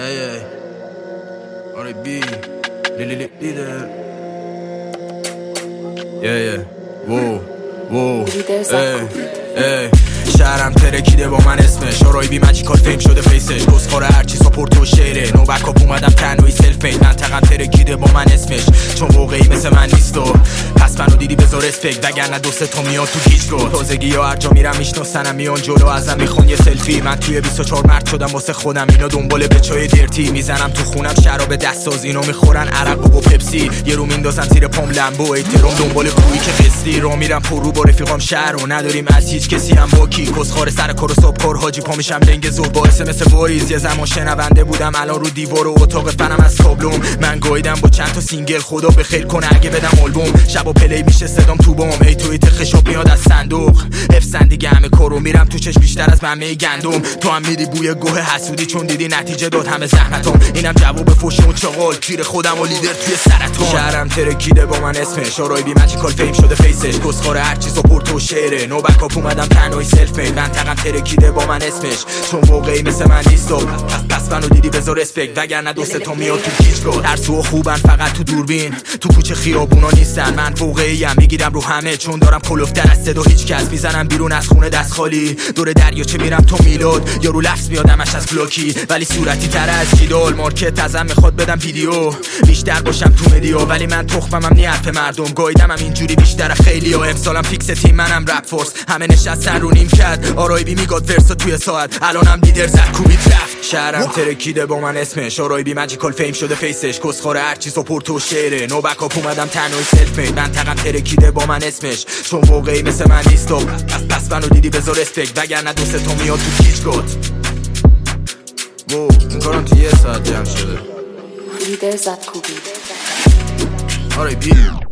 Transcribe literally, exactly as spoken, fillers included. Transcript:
Ey, ey. R and B. Leader. Yeah, yeah. Whoa, whoa. Ey, ey. شهرم ترکیده با من اسمش آرای بی ماجیکال فیم شده فیسش گسخوره هرچی ساپورت و شعره نو بکاپ اومدم تنهایی سلف مید منطقم ترکیده با من اسمش چون واقعی مثل من نیست و پس منو دیدی بذار اسپک وگرنه دو سه تا میاد تو گیجگو تازگی ها هر جا میرم میشناسنم میان جلو ازم میخون یه سلفی من توی بیست و چهار مرد شدم واسه خودم اینا دنبال بچای درتی میزنم تو خونم شراب دستساز اینو میخورن عرق و پپسی یه رو میندازم زیر پام لمبو ایترام دنبال پولی که قسطی رو میرم پرو با رفیقام شهر و نداریم از هیچ کسی هم باکی کسخوار سر کار و صبح کار حاجی پا میشم لنگ زور باعث مثل واریز یه زمان شنونده بودم الان رو دیوار و اتاق فنم از تابلوم من گایدم با چند تا سینگل خدا به خیر کنه اگه بدم آلبوم شبا پلی میشه صدام تو بام ای توییت خشاب میاد از صندوق افسن دیگه همه کارو میرم تو چش بیشتر از ممه گندم تو هم میری بوی گوه حسودی چون دیدی نتیجه داد همه زحمتام اینم جواب فوش و چغال کیر خودم و لیدر توی سرطان شهرم ترکیده با من اسمش آرای بی ماجیکال فیم شده فیسش گسخوار هر چی ساپورت و شعره نو بکاپ اومدم تنهایی سلف مید منطقم ترکیده با من اسمش چون واقعی مثل من نیست و پس پس منو دیدی بذار اسپک وگرنه دو سه تا میاد تو گیجگو ترسو خوبن فقط تو دوربین تو کوچه خیابونا نیستن من واقعی ام میگیرم رو همه چون دارم کلوفتر از صدا هیچ کس میزنم بیرون از خونه دست خالی دور دریاچه میرم تو میلاد یارو لفظ میادمش از بلاکی ولی صورتی تر از جیدال مارکت ازم میخواد بدم ویدیو بیشتر باشم تو مدیا ولی من تخممم نی حرف مردم گایدمم اینجوری بیشتر خیلی ها امسالم فیکس تیم منم رپ فورس همه نشستن رو نیم کرد آرای بی میگاد ورسا توی ساعت الانم لیدر زد کوبید رفت شهرم ترکیده با من اسمش آرای بی ماجیکال فیم شده فیسش کسخوار هر چی ساپورت و شعره نو بکاپ اومدم تنهایی سلف مید منطقم ترکیده با من اسمش چون واقعی مثل من نیست و پس پس منو دیدی بذار اسپک وگرنه دو سه تا میاد تو گیجگوت وو این کارم تو یه ساعت جمع شده لیدر زد کوبید آرای بی